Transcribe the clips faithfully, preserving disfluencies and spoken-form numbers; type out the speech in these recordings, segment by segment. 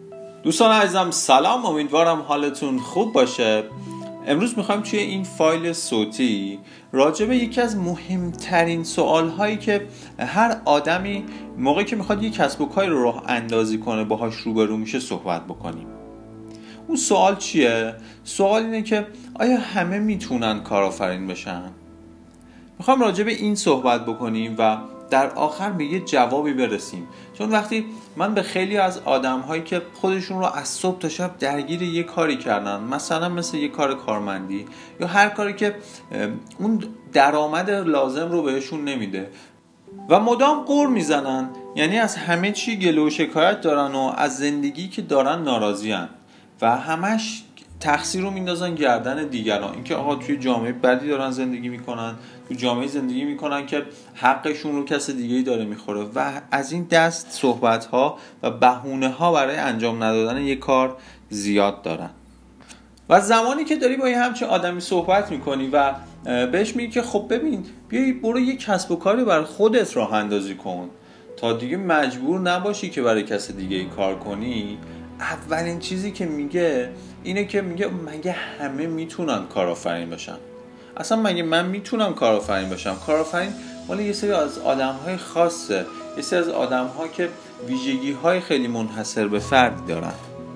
دوستان عزیزم سلام، امیدوارم حالتون خوب باشه. امروز میخوایم توی این فایل صوتی راجع به یکی از مهمترین سوال هایی که هر آدمی موقعی که میخواد یک کسب و کاری رو راه اندازی کنه باهاش روبرو میشه صحبت بکنیم. اون سوال چیه؟ سوال اینه که آیا همه میتونن کارآفرین بشن؟ میخوام راجع به این صحبت بکنیم و در آخر به یه جوابی برسیم. چون وقتی من به خیلی از آدم هایی که خودشون رو از صبح تا شب درگیر یه کاری کردن، مثلا مثل یه کار کارمندی یا هر کاری که اون درآمد لازم رو بهشون نمیده و مدام غر میزنن، یعنی از همه چی گله و شکایت دارن و از زندگی که دارن ناراضی‌ان و همش تقصیر رو میندازن گردن دیگران، اینکه آقا توی جامعه بدی دارن زندگی میکنن، تو جامعه زندگی میکنن که حقشون رو کس دیگه‌ای داره میخوره و از این دست صحبت‌ها و بهونه‌ها برای انجام ندادن یک کار زیاد دارن. و زمانی که داری با یه همچین آدمی صحبت میکنی و بهش میگی که خب ببین بیایی برو یه کسب و کاری برای خودت راه اندازی کن تا دیگه مجبور نباشی که برای کس دیگه ای کار کنی، اولین چیزی که میگه اینه که میگه مگه همه میتونن کارآفرین بشن؟ اصلا مگه من میتونم کارآفرین بشم؟ کارآفرین مال یه سری از آدم‌های خاصه، یه سری از آدم‌ها که ویژگی‌های خیلی منحصر به فرد دارن.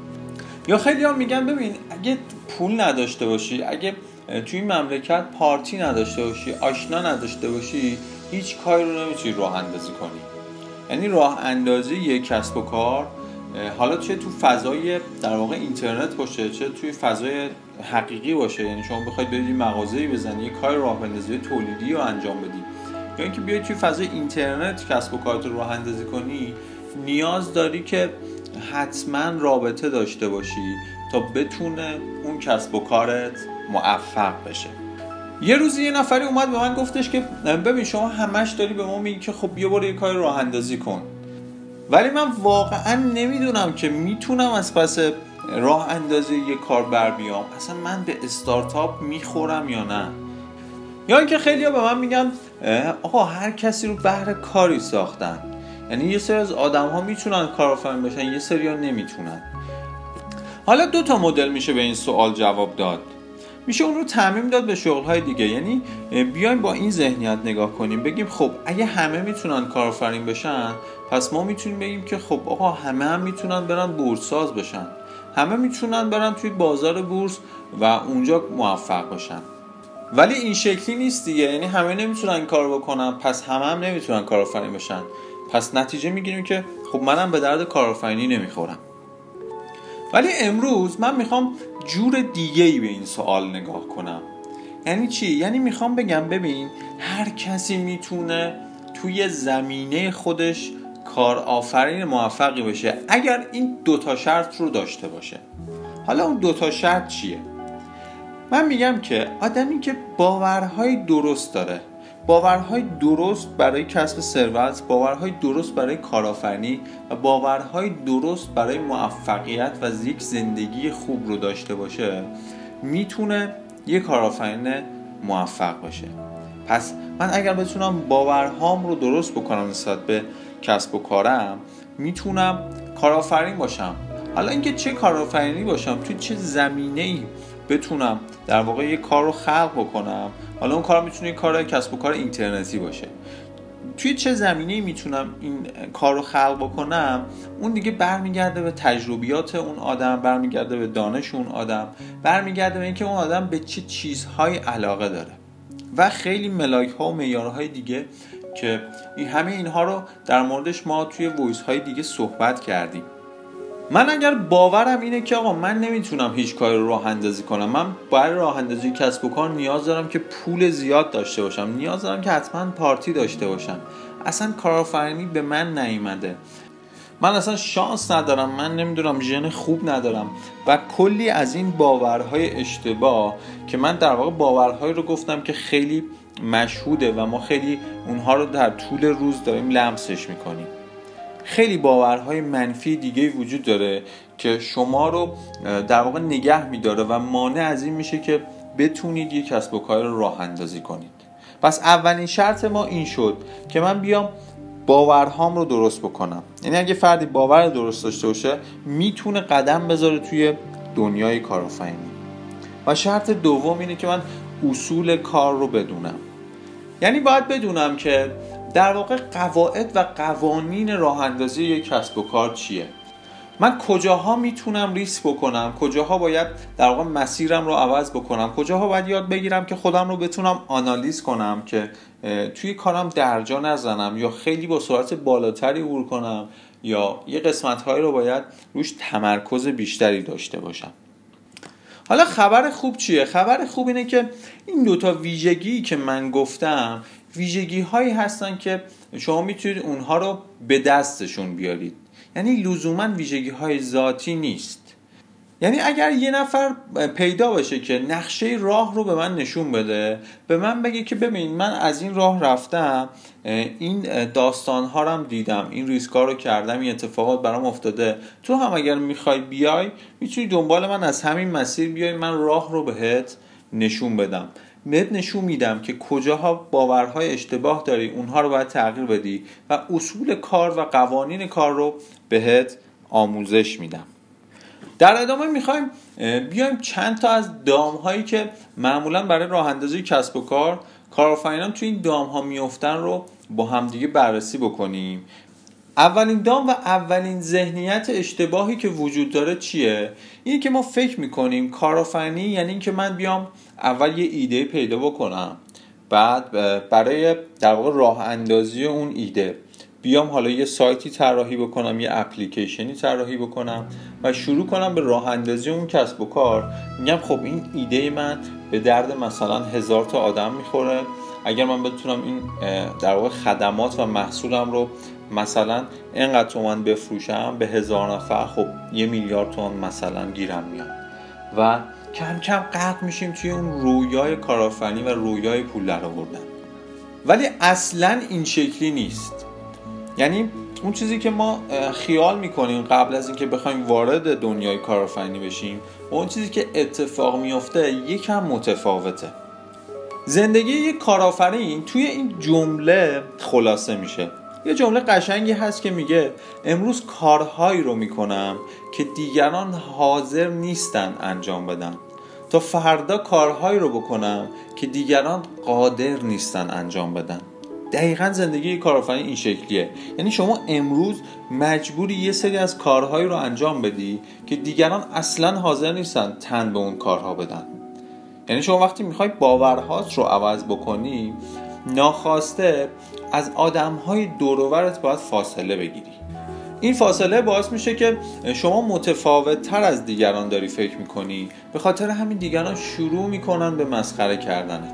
یا خیلی ها میگن ببین اگه پول نداشته باشی، اگه توی این مملکت پارتی نداشته باشی، آشنا نداشته باشی، هیچ کاری رو نمیتونی راه اندازی کنی. یعنی راه اندازی یک کسب و کار، حالا چه تو فضای در واقع اینترنت باشه چه توی فضای حقیقی باشه، یعنی شما بخواید برید مغازه‌ای بزنی یک کار راه اندازی تولیدی رو انجام بدی یا اینکه بیای توی فضای اینترنت کسب و کارت رو راه اندازی کنی، نیاز داری که حتما رابطه داشته باشی تا بتونه اون کسب و کارت موفق بشه. یه روزی یه نفری اومد به من گفتش که ببین شما همش داری به ما میگی که خب بیا برو یه کار راه اندازی کن، ولی من واقعا نمیدونم که میتونم از پس راه اندازی یه کار بر بیام، اصلا من به استارتاپ میخورم یا نه. یا اینکه خیلی‌ها به من میگن آقا هر کسی رو بهر کاری ساختن، یعنی یه سری از آدم‌ها میتونن کارآفرین بشن، یه سری‌ها نمیتونن. حالا دو تا مدل میشه به این سوال جواب داد. میشه اون رو تعمیم داد به شغل‌های دیگه، یعنی بیایم با این ذهنیت نگاه کنیم، بگیم خب اگه همه میتونن کارآفرین بشن پس ما میتونیم بگیم که خب آقا همه هم میتونن برن بورساز بشن، همه میتونن برن توی بازار بورس و اونجا موفق بشن. ولی این شکلی نیست دیگه، یعنی همه نمیتونن این کارو بکنن پس همه هم نمیتونن کارآفرین بشن، پس نتیجه میگیریم که خب منم به درد کارآفرینی نمیخورم. ولی امروز من میخوام جور دیگه‌ای به این سوال نگاه کنم. یعنی چی؟ یعنی میخوام بگم ببین هر کسی میتونه توی زمینه خودش کارآفرین موفقی بشه اگر این دوتا شرط رو داشته باشه. حالا اون دوتا شرط چیه؟ من میگم که آدمی که باورهای درست داره، باورهای درست برای کسب ثروت، باورهای درست برای کارآفرینی و باورهای درست برای موفقیت و یک زندگی خوب رو داشته باشه، میتونه یک کارآفرین موفق باشه. پس من اگر بتونم باورهام رو درست بکنم نسبت به کسب و کارم، میتونم کارآفرین باشم. حالا اینکه چه کارآفرینی باشم، توی چه زمینه‌ای بتونم در واقع یک کار رو خلق بکنم، حالا اون کار میتونه یک کار کسب و کار اینترنتی باشه، توی چه زمینه‌ای میتونم این کار رو خلق بکنم، اون دیگه برمیگرده به تجربیات اون آدم، برمیگرده به دانش اون آدم، برمیگرده به اینکه اون آدم به چه چیزهای علاقه داره و خیلی ملاک‌ها و معیارهای دیگه که این همه اینها رو در موردش ما توی وایس های دیگه صحبت کردیم. من اگر باورم اینه که آقا من نمیتونم هیچ کاری رو راه اندازی کنم، من برای راه اندازی کسب و کار نیاز دارم که پول زیاد داشته باشم، نیاز دارم که حتما پارتی داشته باشم، اصلا کارآفرینی به من نیومده، من اصلا شانس ندارم، من نمیدونم ژن خوب ندارم و کلی از این باورهای اشتباه که من در واقع باورهایی رو گفتم که خیلی مشهوده و ما خیلی اونها رو در طول روز داریم لمسش میکنیم. خیلی باورهای منفی دیگه وجود داره که شما رو در واقع نگه میداره و مانع از این میشه که بتونید یک کسب و کار رو راه اندازی کنید. پس اولین شرط ما این شد که من بیام باورهام رو درست بکنم. یعنی اگه فردی باور درست داشته باشه میتونه قدم بذاره توی دنیای کارآفرینی. و شرط دوم اینه که من اصول کار رو بدونم. یعنی باید بدونم که در واقع قواعد و قوانین راه اندازی یک کسب و کار چیه. من کجاها میتونم ریسک بکنم، کجاها باید در واقع مسیرم رو عوض بکنم، کجاها باید یاد بگیرم که خودم رو بتونم آنالیز کنم که توی کارم درجا نزنم یا خیلی با سرعت بالاتری عبور کنم یا یه قسمت‌هایی رو باید روش تمرکز بیشتری داشته باشم. حالا خبر خوب چیه؟ خبر خوب اینه که این دوتا ویژگی که من گفتم ویژگی هایی هستن که شما میتونید اونها رو به دستشون بیارید. یعنی لزوما ویژگی های ذاتی نیست. یعنی اگر یه نفر پیدا باشه که نقشه راه رو به من نشون بده، به من بگه که ببین من از این راه رفتم، این داستان ها رو هم دیدم، این ریسک ها رو کردم، این اتفاقات برام افتاده، تو هم اگر میخوای بیای میتونی دنبال من از همین مسیر بیای، من راه رو بهت نشون بدم، بهت نشون میدم که کجاها باورهای اشتباه داری، اونها رو باید تغییر بدی و اصول کار و قوانین کار رو بهت آموزش میدم. در ادامه میخوایم بیایم چند تا از دام هایی که معمولا برای راه اندازی کسب و کار کارآفرینان توی این دام ها میافتن رو با همدیگه بررسی بکنیم. اولین دام و اولین ذهنیت اشتباهی که وجود داره چیه؟ اینه که ما فکر میکنیم کارآفرینی یعنی این که من بیام اول یه ایده پیدا بکنم، بعد برای در واقع راه اندازی اون ایده بیام حالا یه سایتی طراحی بکنم، یه اپلیکیشنی طراحی بکنم و شروع کنم به راه اندازی اون کسب و کار. میگم خب این ایده من به درد مثلا هزار تا آدم میخوره، اگر من بتونم این در واقع خدمات و محصولم رو مثلا اینقدر تومن بفروشم به هزار نفر، خب یه میلیارد تومن مثلا گیرم میاد و کم کم غرق میشیم توی اون رویای کارآفرینی و رویای پول درآوردن. ولی اصلا این شکلی نیست. یعنی اون چیزی که ما خیال میکنیم قبل از اینکه بخوایم وارد دنیای کارآفرینی بشیم و اون چیزی که اتفاق میفته یکم متفاوته. زندگی یک کارآفرین توی این جمله خلاصه میشه. یه جمله قشنگی هست که میگه امروز کارهایی رو میکنم که دیگران حاضر نیستن انجام بدن تا فردا کارهایی رو بکنم که دیگران قادر نیستن انجام بدن. دقیقاً زندگی کارآفرین این شکلیه. یعنی شما امروز مجبوری یه سری از کارهایی رو انجام بدی که دیگران اصلاً حاضر نیستن تن به اون کارها بدن. یعنی شما وقتی میخوای باورهات رو عوض بکنی ناخواسته از آدمهای دور و برت باید فاصله بگیری. این فاصله باعث میشه که شما متفاوت تر از دیگران داری فکر میکنی، به خاطر همین دیگران شروع میکنن به مسخره کردنت.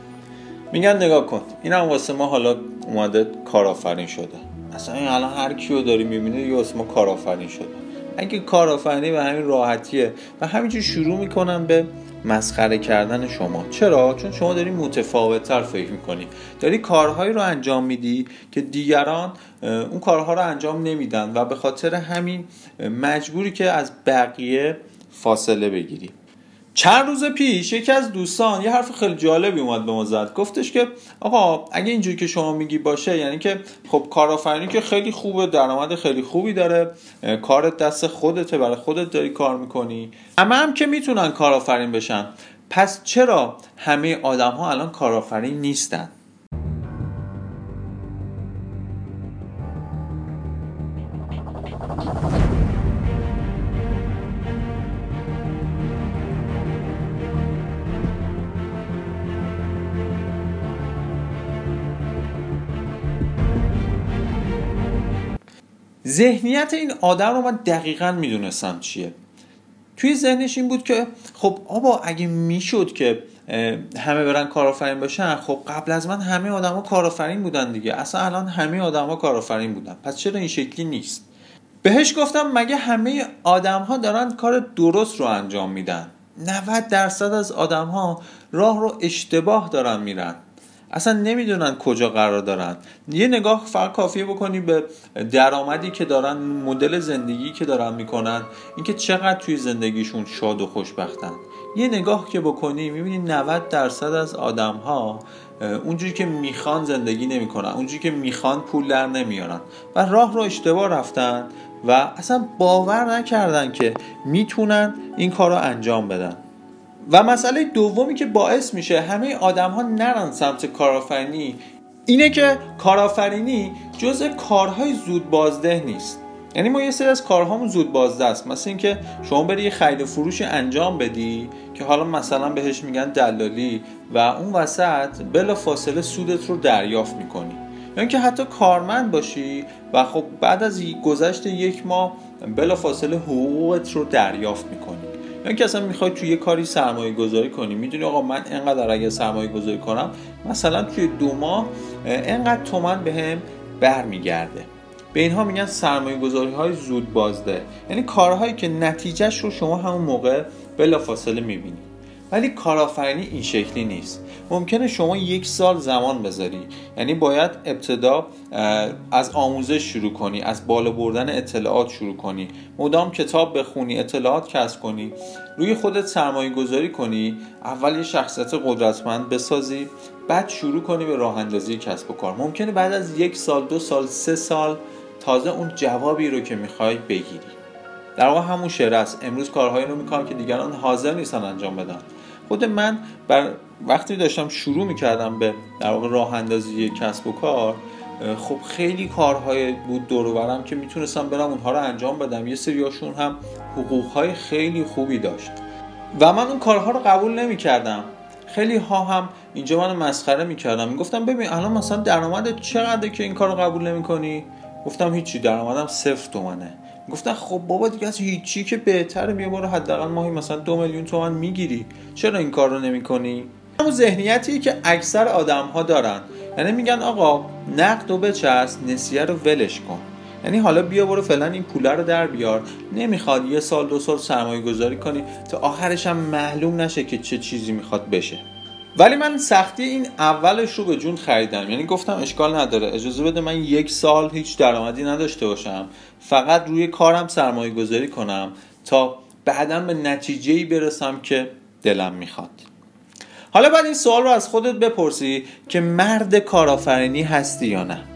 میگن نگاه کن این هم واسه ما حالا اومده کارآفرین شده، اصلا این الان هر کیو داری میبینه یه واسه ما کارآفرین شده. اگه کارآفرینی به همین راحتیه و همینجور شروع میکنن به مسخره کردن شما. چرا؟ چون شما داری متفاوت تر فکر میکنی، داری کارهایی رو انجام میدی که دیگران اون کارها رو انجام نمیدن و به خاطر همین مجبوری که از بقیه فاصله بگیری. چند روز پیش یکی از دوستان یه حرف خیلی جالبی اومد به ما زد. گفتش که آقا اگه اینجوری که شما میگی باشه، یعنی که خب کارآفرینی که خیلی خوبه، درآمد خیلی خوبی داره، کارت دست خودته، برای خودت داری کار میکنی، همه هم که میتونن کارآفرین بشن، پس چرا همه آدم ها الان کارآفرین نیستن؟ ذهنیت این آدم رو من دقیقاً میدونستم چیه. توی ذهنش این بود که خب آبا اگه میشد که همه برن کارآفرین باشن، خب قبل از من همه آدما کارآفرین بودن دیگه، اصلا الان همه آدما کارآفرین بودن، پس چرا این شکلی نیست؟ بهش گفتم مگه همه آدم‌ها دارن کار درست رو انجام میدن؟ نود درصد از آدم‌ها راه رو اشتباه دارن میرن، اصلا نمیدونن کجا قرار دارن. یه نگاه فقط کافیه بکنی به درآمدی که دارن، مدل زندگی که دارن میکنن، اینکه چقدر توی زندگیشون شاد و خوشبختن. یه نگاه که بکنی میبینی نود درصد از آدم ها اونجوری که میخوان زندگی نمیکنن، اونجوری که میخوان پول در نمیارن و راه رو اشتباه رفتن و اصلا باور نکردن که میتونن این کار رو انجام بدن. و مسئله دومی که باعث میشه همه آدم ها نرن سمت کارآفرینی اینه که کارآفرینی جزء کارهای زود بازده نیست. یعنی ما یه سری از کارهامون زود بازده است، مثل اینکه شما بری یه خرید و فروش انجام بدی که حالا مثلا بهش میگن دلالی و اون وسط بلا فاصله سودت رو دریافت میکنی، یا اینکه حتی کارمند باشی و خب بعد از گذشت یک ماه بلا فاصله حقوقت رو دریافت میکنی، یا اینکه اصلا میخوای توی یه کاری سرمایه گذاری کنی، میدونی آقا من اینقدر اگه سرمایه گذاری کنم مثلا توی دو ماه اینقدر تومن بهم برمیگرده. به اینها میگن سرمایه گذاری های زود بازده، یعنی کارهایی که نتیجهش رو شما همون موقع بلافاصله میبینی. ولی کارآفرینی این شکلی نیست. ممکنه شما یک سال زمان بذاری، یعنی باید ابتدا از آموزش شروع کنی، از بالا بردن اطلاعات شروع کنی، مدام کتاب بخونی، اطلاعات کسب کنی، روی خودت سرمایه گذاری کنی، اول یه شخصیت قدرتمند بسازی، بعد شروع کنی به راه اندازی کسب و کار. ممکنه بعد از یک سال، دو سال، سه سال تازه اون جوابی رو که میخوای بگیری. در واقع همون شعر است، امروز کارهایی رو میکنم که دیگران حاضر نیستن انجام بدن. خود من بر وقتی داشتم شروع میکردم به در واقع راه اندازی کسب و کار، خب خیلی کارهای بود دور و برم که میتونستم برم اونها رو انجام بدم. یه سریاشون هم حقوقهای خیلی خوبی داشت و من اون کارها رو قبول نمیکردم. خیلی ها هم اینجا منو مسخره میکردم، میگفتم ببین الان مثلا درآمدت چقدره که این کارو قبول نمیکنی؟ گفتم هیچی، درآمدم صفر تومنه. گفتن خب بابا دیگه از هیچی که بهتره، بیا برو حداقل ماهی مثلا دو میلیون تومان میگیری، چرا این کار رو نمیکنی؟ همون ذهنیتی که اکثر آدم ها دارن، یعنی میگن آقا نقد و بچست، نسیه رو ولش کن، یعنی حالا بیا برو فعلا این پوله رو در بیار، نمیخواد یه سال دو سال سرمایه گذاری کنی تا آخرش هم معلوم نشه که چه چیزی میخواد بشه. ولی من سختی این اولش رو به جون خریدم، یعنی گفتم اشکال نداره، اجازه بده من یک سال هیچ درآمدی نداشته باشم، فقط روی کارم سرمایه گذاری کنم تا بعداً به نتیجه‌ای برسم که دلم میخواد. حالا بعد این سوال رو از خودت بپرسی که مرد کارآفرینی هستی یا نه؟